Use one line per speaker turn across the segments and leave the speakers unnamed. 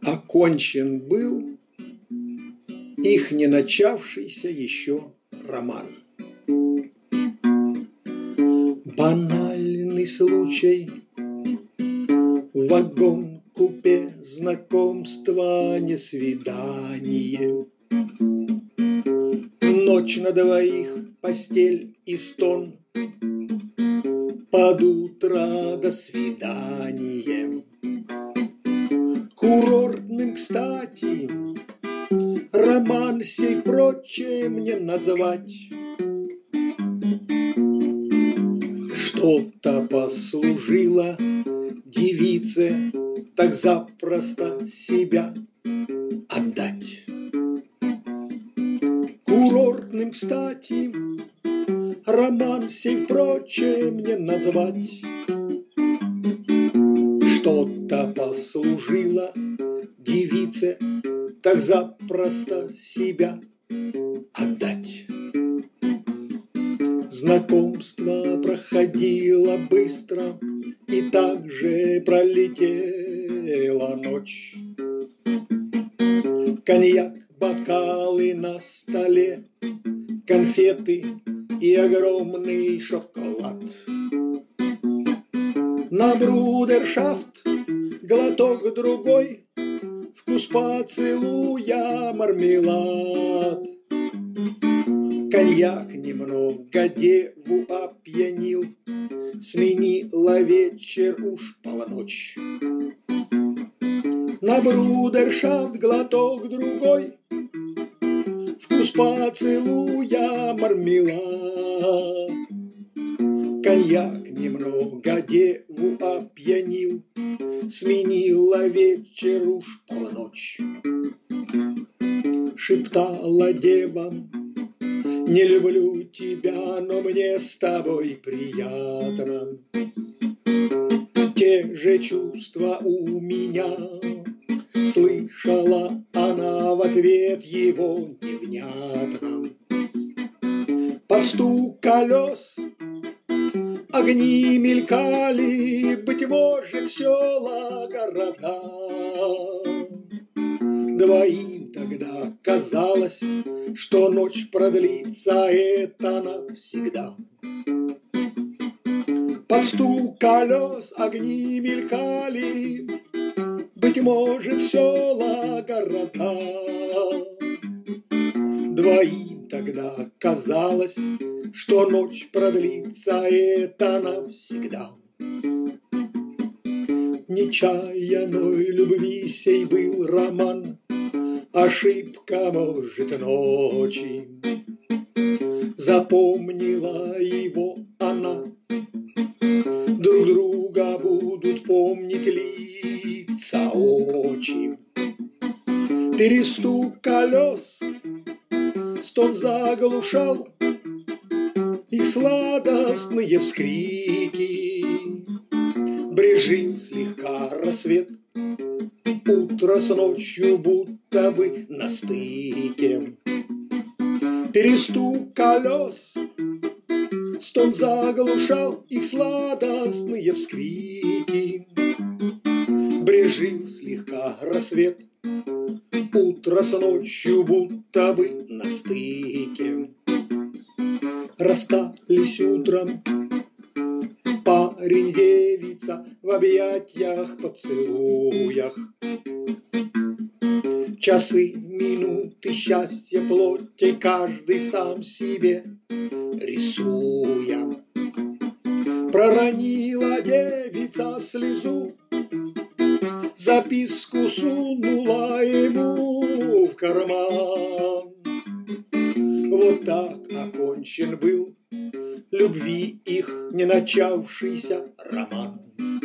Окончен был их не начавшийся еще роман. Банальный случай, вагон-купе, знакомство, не свидание. Ночь на двоих, постель и стон, под утро до свидания. Курортным, кстати, роман сей, впрочем, не назвать. Что-то послужило девице так запросто себя отдать. Курортным, кстати, роман сей, впрочем, не назвать. Что-то послужило девице так запросто себя отдать. Знакомство проходило быстро, и так же пролетела ночь. Коньяк, бокалы на столе, конфеты и огромный шоколад. На брудершафт глоток другой, вкус поцелуя мармелад. Коньяк немного деву опьянил, сменила вечер уж полночь. На брудершафт глоток другой, вкус поцелуя мармелад. Коньяк немного деву опьянил, сменила вечер уж полночь. Шептала дева: не люблю тебя, но мне с тобой приятно. Те же чувства у меня, слышала она в ответ его невнятно. Под стук колес огни мелькали, быть может, села, города. Двоим тогда казалось, что ночь продлится, это навсегда. Под стук колес огни мелькали, быть может, села, города. Двоим тогда казалось, что ночь продлится, это навсегда. Нечаянной любви сей был роман, ошибка, может, ночи. Запомнила его она, друг друга будут помнить лица, очи. Перестук колес, стон заглушал их сладостные вскрики. Брежил слегка рассвет, утро с ночью будто бы на стыке. Перестук колес, стон заглушал их сладостные вскрики. Брежил слегка рассвет, утро с ночью будто бы на стыке. Расстались утром парень, девица в объятиях, поцелуях. Часы, минуты счастья, плоти каждый сам себе рисуя. Проронила девица слезу, записку сунула ему в карман. Вот так окончен был любви их не начавшийся роман.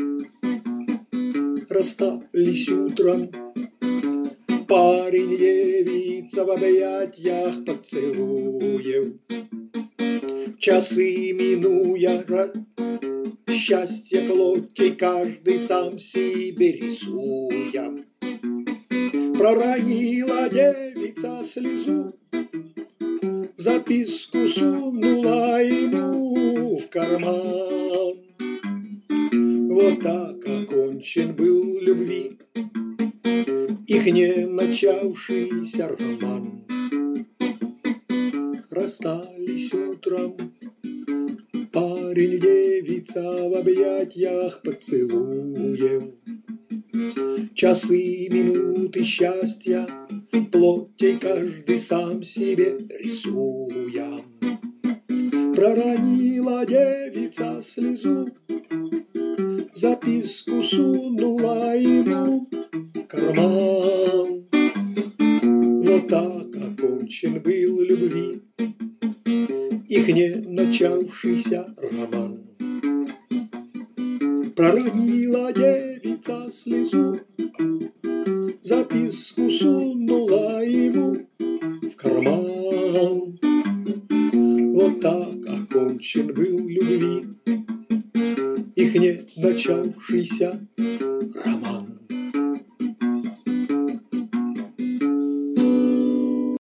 Расстались утром парень, девица в объятиях, поцелуев. Часы минуя, счастье плоти каждый сам себе рисуя. Проронила девица слезу, записку сунула ему в карман. Вот так окончен был любви их не начавшийся роман. Расстались утром парень и девица в объятиях поцелуев. Часы, минуты счастья, плотей каждый сам себе рисуя. Проронила девица слезу, записку сунула ему в карман. Вот так окончен был любви их не начавшийся роман. Проронила девица слезу, записку сунула ему в карман. Вот так окончен был любви их не начавшийся